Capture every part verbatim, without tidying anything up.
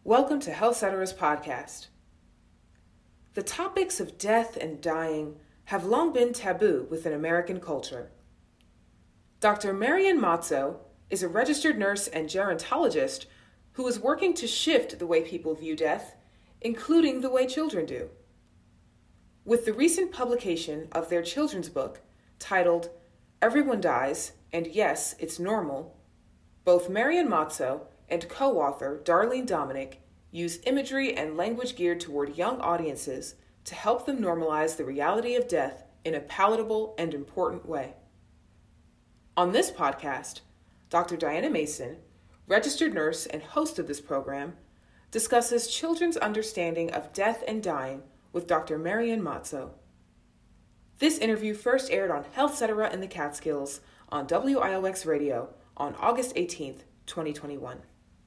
Welcome to Health Cetera's podcast. The topics of death and dying have long been taboo within American culture. Doctor Marian Mazzo is a registered nurse and gerontologist who is working to shift the way people view death, including the way children do. With the recent publication of their children's book titled Everyone Dies, and Yes, It's Normal, both Marian Mazzo and co-author Darlene Dominic use imagery and language geared toward young audiences to help them normalize the reality of death in a palatable and important way. On this podcast, Doctor Diana Mason, registered nurse and host of this program, discusses children's understanding of death and dying with Doctor Marian Mazzo. This interview first aired on Health Cetera in the Catskills on W I O X Radio on August eighteenth, twenty twenty-one.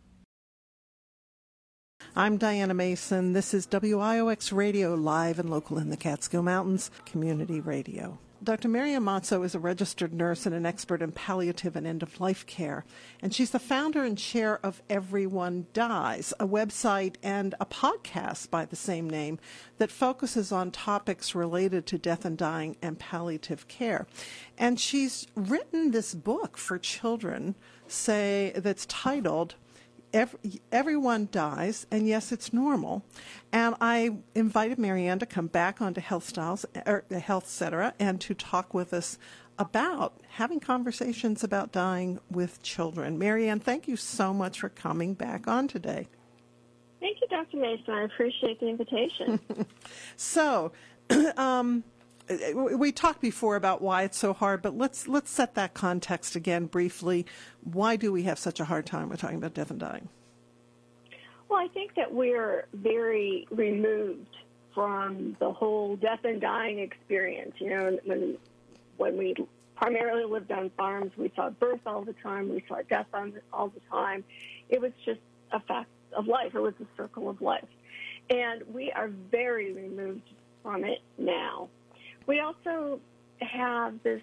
I'm Diana Mason. This is W I O X Radio, live and local in the Catskill Mountains, community radio. Doctor Marian Mazzo is a registered nurse and an expert in palliative and end-of-life care, and she's the founder and chair of Everyone Dies, a website and a podcast by the same name that focuses on topics related to death and dying and palliative care. And she's written this book for children, say, that's titled Every, Everyone Dies, and Yes, It's Normal. And I invited Marianne to come back onto Health Styles, or Health Cetera, and to talk with us about having conversations about dying with children. Marianne, thank you so much for coming back on today. Thank you, Doctor Mason. I appreciate the invitation. so, um, we talked before about why it's so hard, but let's let's set that context again briefly. Why do we have such a hard time with talking about death and dying? Well, I think that we're very removed from the whole death and dying experience. You know, when when we primarily lived on farms, we saw birth all the time, we saw death on, all the time. It was just a fact of life. It was a circle of life. And we are very removed from it now. We also have this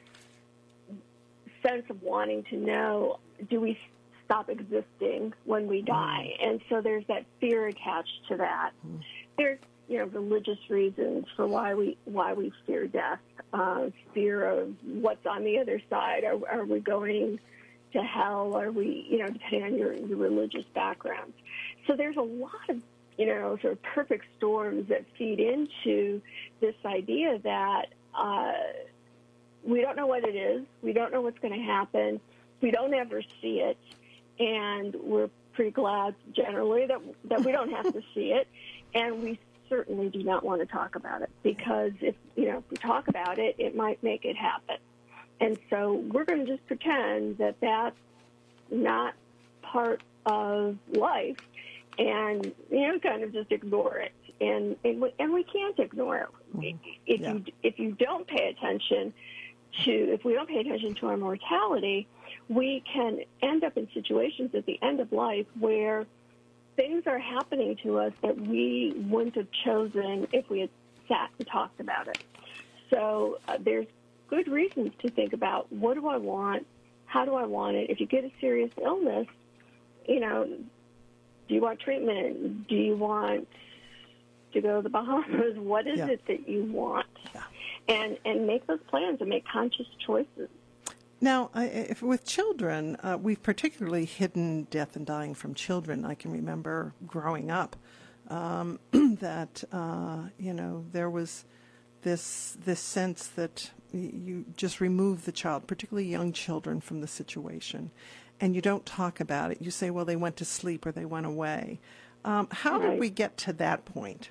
sense of wanting to know, do we stop existing when we die? And so there's that fear attached to that. There's, you know, religious reasons for why we why we fear death, uh, fear of what's on the other side. Are, are we going to hell? Are we, you know, depending on your, your religious background. So there's a lot of, you know, sort of perfect storms that feed into this idea that uh, we don't know what it is, we don't know what's going to happen, we don't ever see it, and we're pretty glad generally that that we don't have to see it, and we certainly do not want to talk about it, because if, you know, if we talk about it, it might make it happen. And so we're going to just pretend that that's not part of life, and, you know, kind of just ignore it. And and we, and we can't ignore it. Mm-hmm. If yeah. you if you don't pay attention to, if we don't pay attention to our mortality, we can end up in situations at the end of life where things are happening to us that we wouldn't have chosen if we had sat and talked about it. So uh, there's good reasons to think about, what do I want? How do I want it? If you get a serious illness, you know, do you want treatment? Do you want to go to the Bahamas? What is yeah. it that you want? Yeah. And and make those plans and make conscious choices. Now, I, if, with children, uh, we've particularly hidden death and dying from children. I can remember growing up um, that, uh, you know, there was this this sense that you just remove the child, particularly young children, from the situation, and you don't talk about it. You say, well, they went to sleep or they went away. Um, how right. did we get to that point?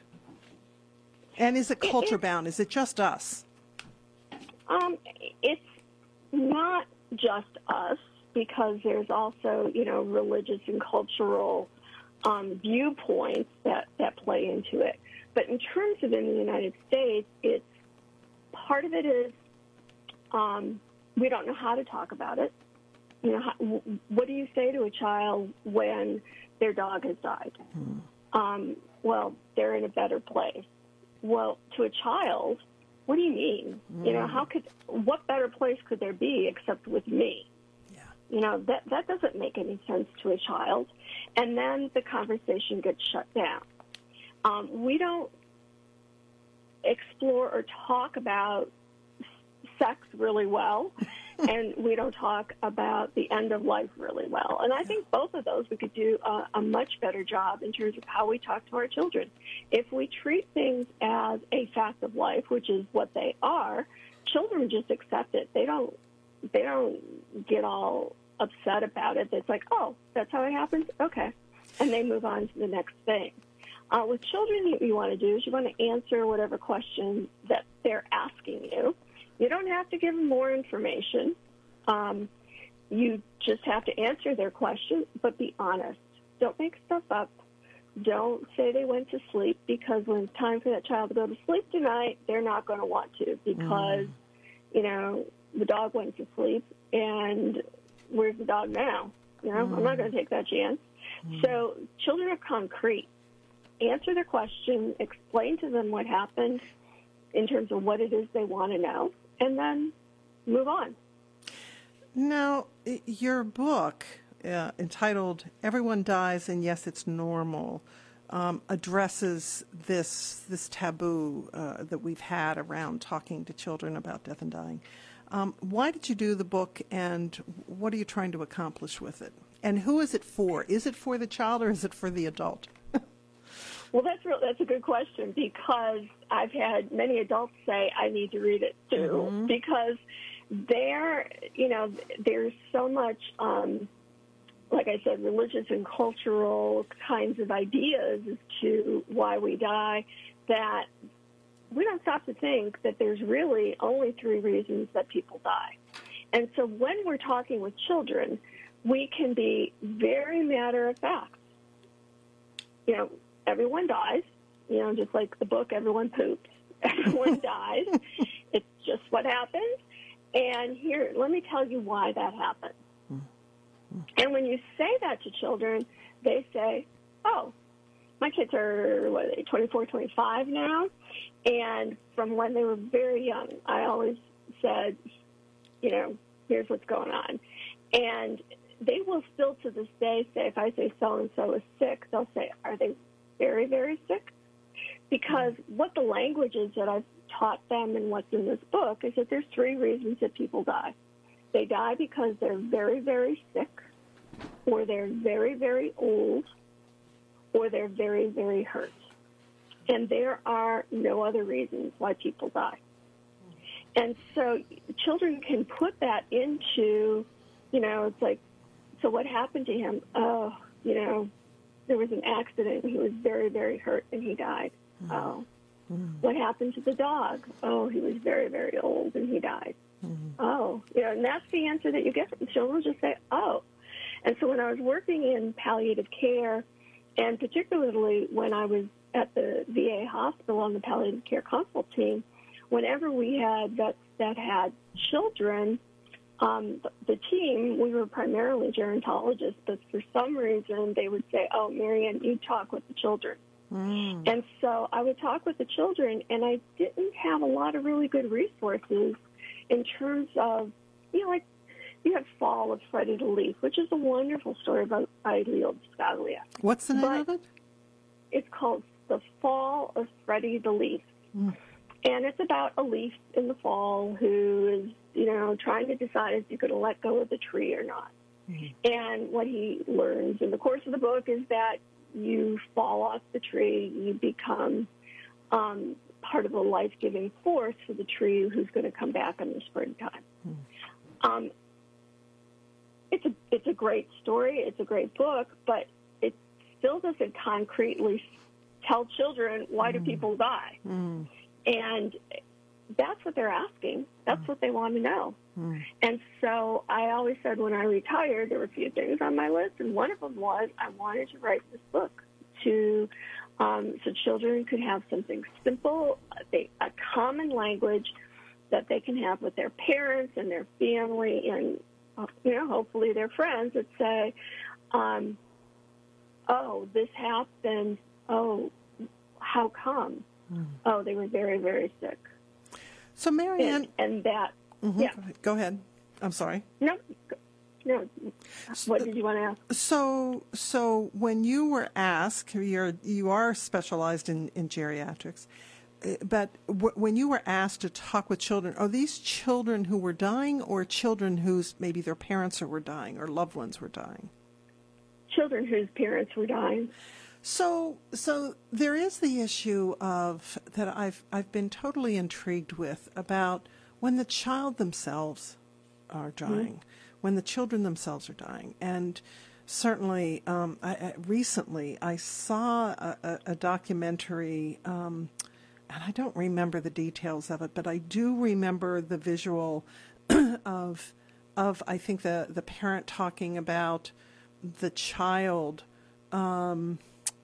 And is it culture bound? Is it just us? Um, it's not just us, because there's also, you know, religious and cultural um, viewpoints that, that play into it. But in terms of in the United States, it's part of it is um, we don't know how to talk about it. You know, how, what do you say to a child when their dog has died? Hmm. Um, well, they're in a better place. Well, to a child, what do you mean? Mm. You know, how could, what better place could there be except with me? Yeah. You know, that that doesn't make any sense to a child. and then the conversation gets shut down. Um, we don't explore or talk about sex really well, and we don't talk about the end of life really well. And I think both of those we could do a, a much better job in terms of how we talk to our children. If we treat things as a fact of life, which is what they are, children just accept it. They don't. They don't get all upset about it. It's like, oh, that's how it happens? Okay. And they move on to the next thing. Uh, with children, what you want to do is you want to answer whatever question that they're asking you. You don't have to give them more information. Um, you just have to answer their question, but be honest. Don't make stuff up. Don't say they went to sleep, because when it's time for that child to go to sleep tonight, they're not going to want to, because, mm. you know, the dog went to sleep, and where's the dog now? You know, mm. I'm not going to take that chance. Mm. So children are concrete. Answer their question, explain to them what happened in terms of what it is they want to know, and then move on. Now, your book, uh, entitled Everyone Dies and Yes, It's Normal, um, addresses this this taboo uh, that we've had around talking to children about death and dying. Um, why did you do the book, and what are you trying to accomplish with it? And who is it for? Is it for the child, or is it for the adult? Well, that's real, that's a good question, because I've had many adults say I need to read it too, mm-hmm. because there, you know, there's so much, um, like I said, religious and cultural kinds of ideas as to why we die, that we don't stop to think that there's really only three reasons that people die. And so when we're talking with children, we can be very matter of fact. You know, everyone dies, you know, just like the book, everyone poops. Everyone dies. It's just what happens. And here, let me tell you why that happens. Mm-hmm. And when you say that to children, they say, oh, my kids are, what are they, twenty-four, twenty-five now? And from when they were very young, I always said, you know, here's what's going on. And they will still to this day say, if I say so-and-so is sick, they'll say, are they very, very sick? Because what the language is that I've taught them and what's in this book is that there's three reasons that people die. They die because they're very, very sick, or they're very, very old, or they're very, very hurt. And there are no other reasons why people die. And so children can put that into, you know, it's like, so what happened to him? Oh, you know, there was an accident. He was very, very hurt, and he died. Mm. Oh. Mm. What happened to the dog? Oh, he was very, very old, and he died. Mm. Oh. You know, and that's the answer that you get from children. Just say, oh. And so when I was working in palliative care, and particularly when I was at the V A hospital on the palliative care consult team, whenever we had vets that had children, Um, the, the team, we were primarily gerontologists, but for some reason they would say, oh, Marianne, you talk with the children. Mm. And so I would talk with the children, and I didn't have a lot of really good resources in terms of, you know, like you have Fall of Freddie the Leaf, which is a wonderful story about by Leo Scaglia. What's the name but of it? It's called The Fall of Freddie the Leaf. Mm. And it's about a leaf in the fall who is, you know, trying to decide if he's going to let go of the tree or not. Mm-hmm. And what he learns in the course of the book is that you fall off the tree, you become um, part of a life-giving force for the tree who's going to come back in the springtime. Mm-hmm. Um, it's a it's a great story, it's a great book, but it still doesn't concretely tell children why mm-hmm. do people die. Mm-hmm. And that's what they're asking. That's mm. what they want to know. Mm. And so I always said when I retired, there were a few things on my list, and one of them was I wanted to write this book to um, so children could have something simple, they, a common language that they can have with their parents and their family and, uh, you know, hopefully their friends that say, um, oh, this happened. Oh, how come? Mm. Oh, they were very, very sick. So, Marianne... And, and that, mm-hmm. yeah. Go ahead. I'm sorry. No, No. What did you want to ask? So, so when you were asked, you're you are specialized in, in geriatrics, but w- when you were asked to talk with children, are these children who were dying, or children whose maybe their parents were dying or loved ones were dying? Children whose parents were dying. So, so there is the issue of that I've I've been totally intrigued with about when the child themselves are dying, mm-hmm. when the children themselves are dying, and certainly um, I, I, recently I saw a, a, a documentary, um, and I don't remember the details of it, but I do remember the visual of of I think the the parent talking about the child. Um,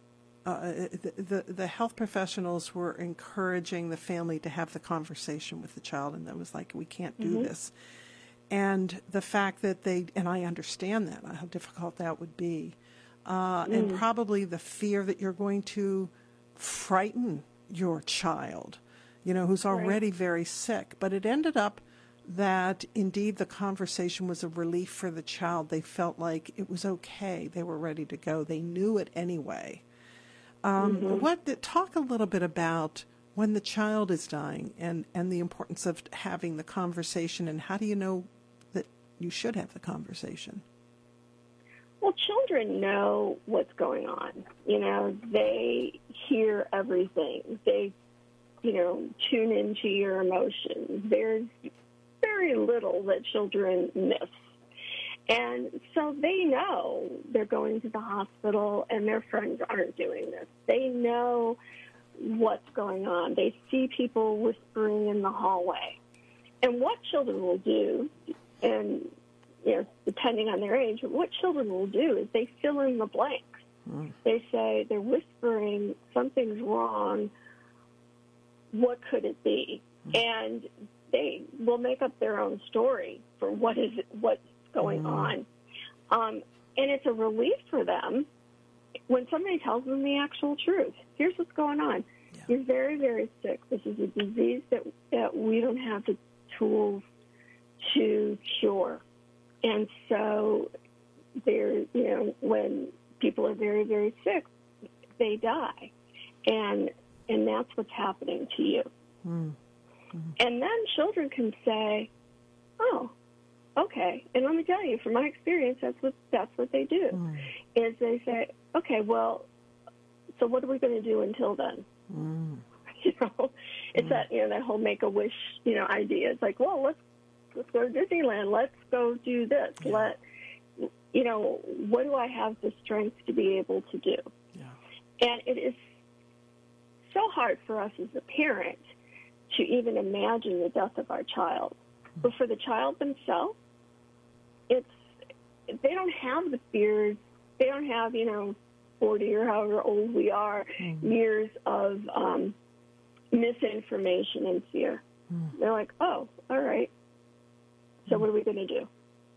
Uh, the, the the health professionals were encouraging the family to have the conversation with the child, and that was like, we can't do mm-hmm. this. And the fact that they, and I understand that, how difficult that would be, uh, mm. and probably the fear that you're going to frighten your child, you know, who's already right. very sick. But it ended up that indeed the conversation was a relief for the child. They felt like it was okay. They were ready to go. They knew it anyway. Um, mm-hmm. What talk a little bit about when the child is dying and, and the importance of having the conversation, and how do you know that you should have the conversation? Well, children know what's going on. You know, they hear everything. They, you know, tune into your emotions. There's very little that children miss. And so they know they're going to the hospital and their friends aren't doing this. They know what's going on. They see people whispering in the hallway. And what children will do, and you know, depending on their age, what children will do is they fill in the blanks. Mm. They say they're whispering, something's wrong, what could it be? Mm. And they will make up their own story for what is it, what's going mm. on. Um, and it's a relief for them when somebody tells them the actual truth. Here's what's going on. Yeah. You're very, very sick. This is a disease that, that we don't have the tools to cure. And so there, you know, when people are very, very sick, they die. And and that's what's happening to you. Mm. Mm-hmm. And then children can say, oh, okay. And let me tell you, from my experience, that's what that's what they do. Mm. Is they say, okay, well, so what are we going to do until then? Mm. You know, it's mm. that, you know, that whole Make-A-Wish, you know, idea. It's like, well, let's let's go to Disneyland. Let's go do this. Yeah. Let you know, what do I have the strength to be able to do? Yeah. And it is so hard for us as a parent to even imagine the death of our child. Mm. But for the child themselves, it's they don't have the fears. They don't have, you know, forty or however old we are, mm. years of um, misinformation and fear. Mm. They're like, oh, all right. So mm. what are we going to do?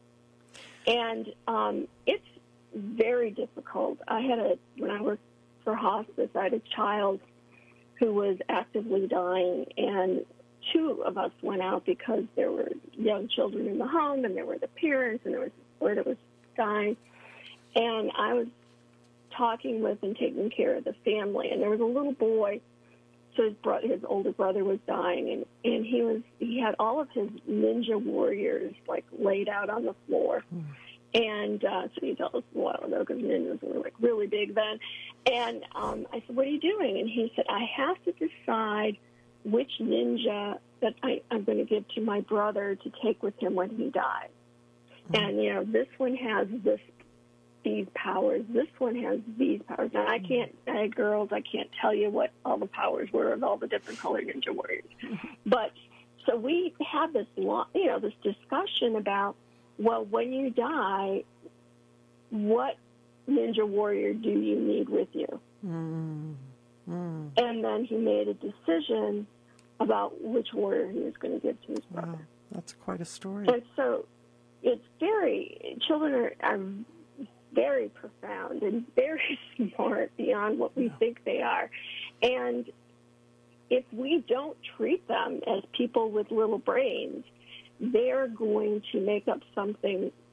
And um, it's very difficult. I had a, when I worked for hospice, I had a child who was actively dying, and two of us went out because there were young children in the home, and there were the parents, and there was a boy that was dying. And I was talking with and taking care of the family, and there was a little boy. So his brother, his older brother, was dying, and, and he was he had all of his ninja warriors like laid out on the floor. Mm. And uh, so he told us a while ago, because ninjas were like really big then. And um, I said, "What are you doing?" And he said, "I have to decide which ninja that I, I'm going to give to my brother to take with him when he dies. Mm. And you know, this one has this." these powers. This one has these powers. Now, I can't, I, girls, I can't tell you what all the powers were of all the different colored ninja warriors. But so we have this, long, you know, this discussion about, well, when you die, what ninja warrior do you need with you? Mm. Mm. And then he made a decision about which warrior he was going to give to his brother. Wow, that's quite a story. And so it's very, children are, are very profound and very smart beyond what we yeah. think they are. And if we don't treat them as people with little brains, they're going to make up something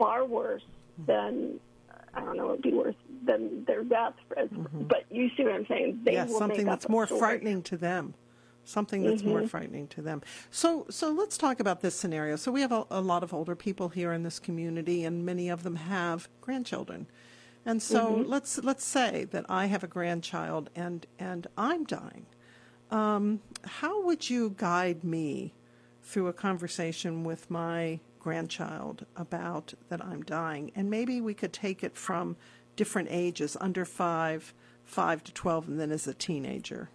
far worse than, I don't know, it would be worse than their death. Mm-hmm. But you see what I'm saying? They yes, will something make that's up more story. frightening to them. Something that's mm-hmm. more frightening to them. So so let's talk about this scenario. So we have a, a lot of older people here in this community, and many of them have grandchildren. And so mm-hmm. let's let's say that I have a grandchild and, and I'm dying. Um, how would you guide me through a conversation with my grandchild about that I'm dying? And maybe we could take it from different ages, under five, five to twelve, and then as a teenager.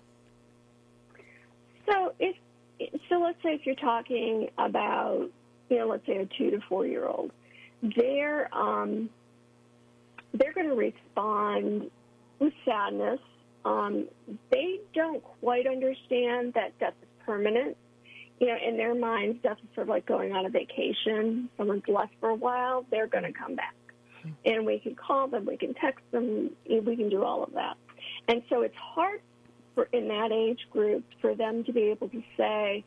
So if so, let's say if you're talking about, you know, let's say a two to four year old, they're um, they're going to respond with sadness. Um, they don't quite understand that death is permanent. You know, in their minds, death is sort of like going on a vacation. Someone's left for a while, they're going to come back. And we can call them, we can text them, we can do all of that. And so it's hard for in that age group for them to be able to say,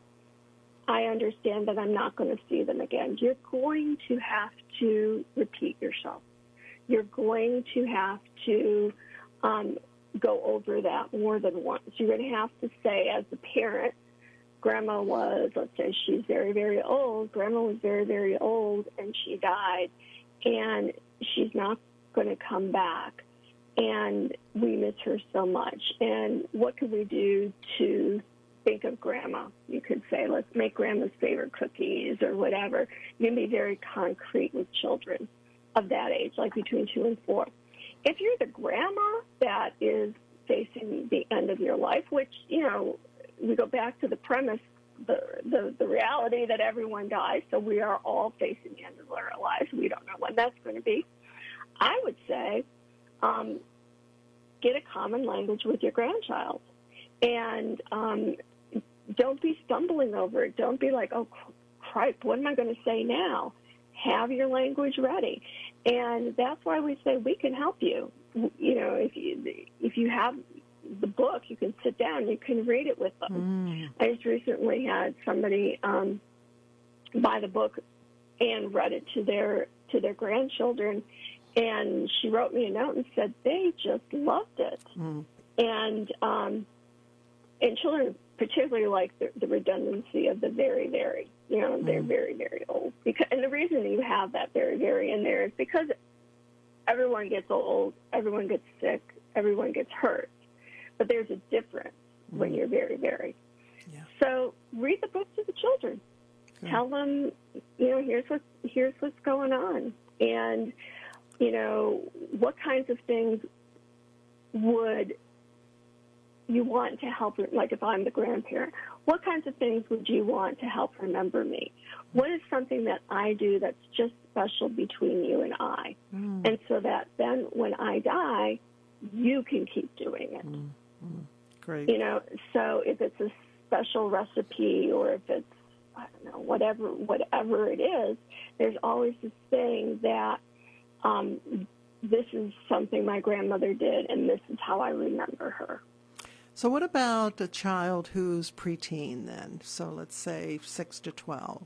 I understand that I'm not going to see them again. You're going to have to repeat yourself. You're going to have to um, go over that more than once. You're going to have to say, as a parent, Grandma was, let's say she's very, very old. Grandma was very, very old, and she died. And she's not going to come back. And we miss her so much. And what can we do to think of Grandma? You could say, let's make Grandma's favorite cookies or whatever. You can be very concrete with children of that age, like between two and four. If you're the grandma that is facing the end of your life, which, you know, we go back to the premise, the, the, the reality that everyone dies, so we are all facing the end of our lives. We don't know when that's going to be. I would say um, get a common language with your grandchild. And um, don't be stumbling over it. Don't be like, oh, cripe, what am I going to say now? Have your language ready. And that's why we say we can help you. You know, if you, if you have the book, you can sit down, you can read it with them. Mm. I just recently had somebody um, buy the book and read it to their to their grandchildren, and she wrote me a note and said they just loved it. Mm. And um, and children particularly like the, the redundancy of the very, very. You know, mm. they're very, very old. Because, and the reason you have that very, very in there is because everyone gets old, everyone gets sick, everyone gets hurt. But there's a difference mm. when you're very, very. Yeah. So read the book to the children. Good. Tell them, you know, here's what here's what's going on, and you know what kinds of things would you want to help. Like if I'm the grandparent, what kinds of things would you want to help remember me? What is something that I do that's just special between you and I, mm. and so that then when I die, you can keep doing it. Mm. Mm, great. You know, so if it's a special recipe or if it's, I don't know, whatever whatever it is, there's always this thing that um, this is something my grandmother did and this is how I remember her. So what about a child who's preteen then? So let's say six to twelve.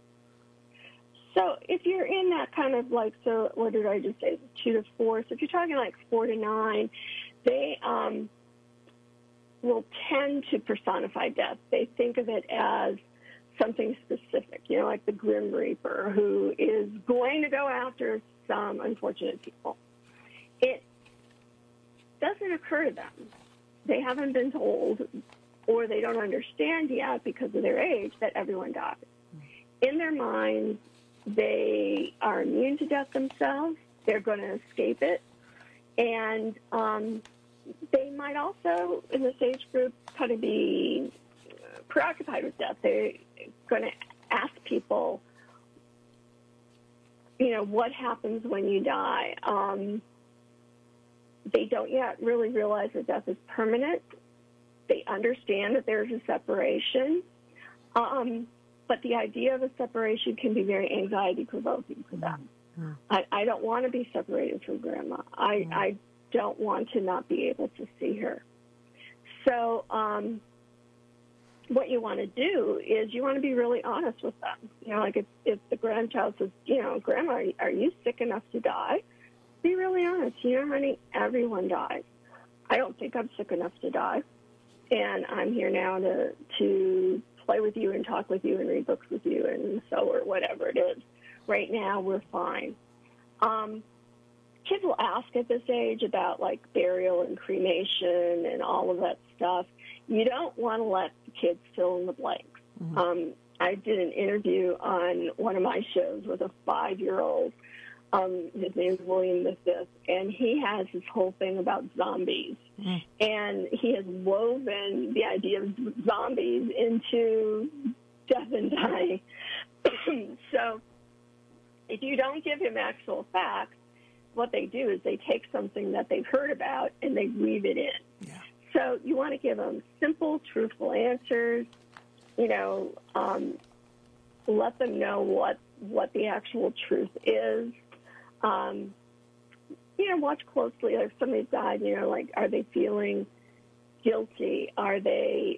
So if you're in that kind of like, so what did I just say, two to four? So if you're talking like four to nine, they um, will tend to personify death. They think of it as something specific, you know, like the Grim Reaper who is going to go after some unfortunate people. It doesn't occur to them. They haven't been told or they don't understand yet because of their age that everyone dies. In their minds, they are immune to death themselves. They're going to escape it. And um, they might also, in this age group, kind of be preoccupied with death. They're going to ask people, you know, what happens when you die? Um, they don't yet really realize that death is permanent. They understand that there's a separation. Um, but the idea of a separation can be very anxiety-provoking for them. Mm-hmm. I, I don't want to be separated from Grandma. I, mm-hmm. I don't want to not be able to see her. So um, what you want to do is you want to be really honest with them. You know, like if, if the grandchild says, you know, Grandma, are you, are you sick enough to die? Be really honest. You know, honey, everyone dies. I don't think I'm sick enough to die. And I'm here now to to play with you and talk with you and read books with you and sew or whatever it is. Right now, we're fine. Um, kids will ask at this age about, like, burial and cremation and all of that stuff. You don't want to let the kids fill in the blanks. Mm-hmm. Um, I did an interview on one of my shows with a five-year-old. Um, his name is William the Fifth, and he has this whole thing about zombies. Mm. And he has woven the idea of zombies into death and dying. So if you don't give him actual facts, what they do is they take something that they've heard about and they weave it in. Yeah. So you want to give them simple, truthful answers, you know, um, let them know what, what the actual truth is. Um, you know, watch closely. If somebody's died, you know, like, are they feeling guilty? Are they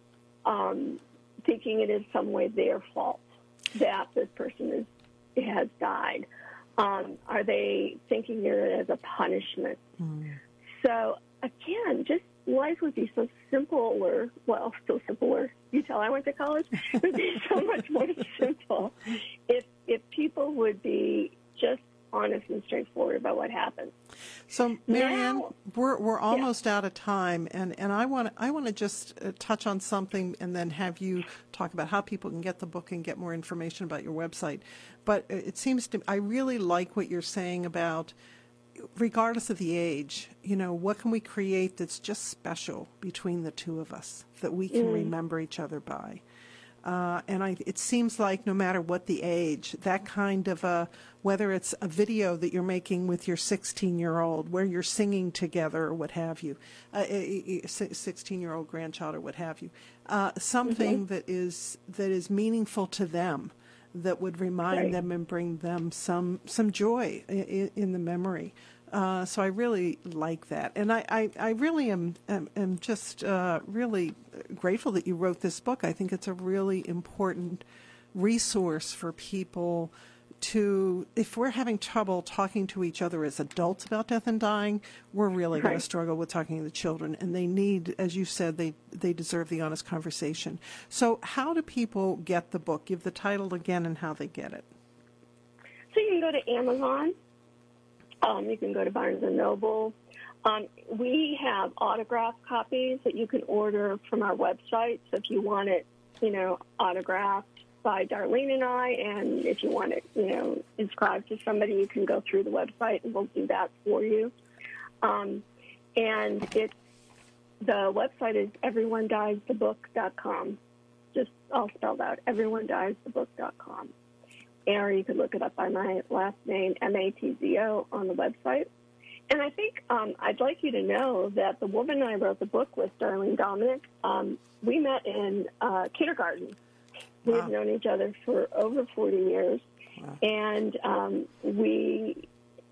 um, thinking it is some way their fault that this person is has died? Um, are they thinking it as a punishment? Mm. So, again, just life would be so simpler. Well, so simpler. You tell I went to college. It would be so much more simple if if people would be just honest and straightforward about what happened. So, Marianne, now, we're we're almost yeah. out of time, and, and I want I want to just uh, touch on something, and then have you talk about how people can get the book and get more information about your website. But it seems to I really like what you're saying about, regardless of the age, you know, what can we create that's just special between the two of us that we can mm. remember each other by. Uh, and I, it seems like no matter what the age, that kind of a, whether it's a video that you're making with your sixteen-year-old where you're singing together or what have you, uh, a sixteen-year-old grandchild or what have you, uh, something mm-hmm. that is that is meaningful to them, that would remind right. them and bring them some some joy in, in the memory. Uh, so I really like that. And I, I, I really am, am, am just uh, really grateful that you wrote this book. I think it's a really important resource for people to, if we're having trouble talking to each other as adults about death and dying, we're really right. going to struggle with talking to the children. And they need, as you said, they, they deserve the honest conversation. So how do people get the book? Give the title again and how they get it. So you can go to Amazon. Um, you can go to Barnes and Noble. Um, we have autographed copies that you can order from our website. So if you want it, you know, autographed by Darlene and I, and if you want it, you know, inscribed to somebody, you can go through the website and we'll do that for you. Um, and it's, the website is everyone dies the book dot com. Just all spelled out, everyone dies the book dot com. Or you could look it up by my last name, M A T Z O, on the website. And I think um, I'd like you to know that the woman I wrote the book with, Darlene Dominic, um, we met in uh, kindergarten. We've wow. known each other for over forty years. Wow. And um, we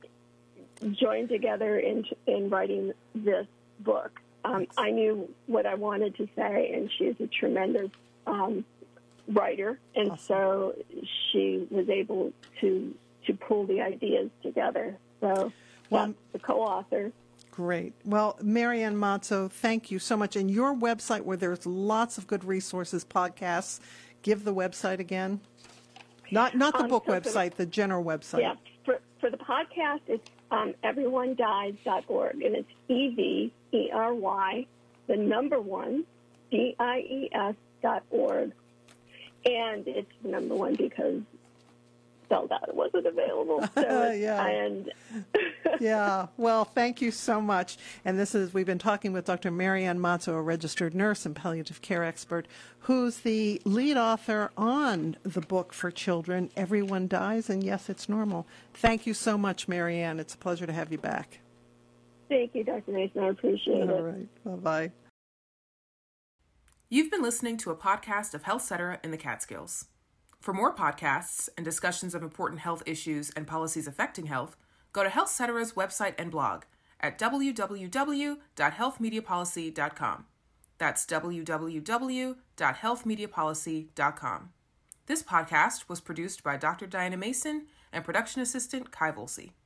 joined together in, in writing this book. Um, I knew what I wanted to say, and she's a tremendous um writer, and awesome. So she was able to to pull the ideas together. So well, that's the co-author. Great. Well, Marianne Mazzo, thank you so much. And your website, where there's lots of good resources, podcasts, give the website again. Not not the um, book so website, the, the general website. Yeah, for, for the podcast, it's um, everyone dies dot org, and it's E V E R Y, the number one, D I E S dot org. And it's the number one because spelled out, it wasn't available. So yeah. And yeah. Well, thank you so much. And this is, we've been talking with Doctor Marianne Mazzo, a registered nurse and palliative care expert, who's the lead author on the book for children, Everyone Dies, and Yes, It's Normal. Thank you so much, Marianne. It's a pleasure to have you back. Thank you, Doctor Mason. I appreciate All it. All right. Bye-bye. You've been listening to a podcast of Health Cetera in the Catskills. For more podcasts and discussions of important health issues and policies affecting health, go to Health Cetera's website and blog at w w w dot health media policy dot com. That's w w w dot health media policy dot com. This podcast was produced by Doctor Diana Mason and production assistant Kai Volsey.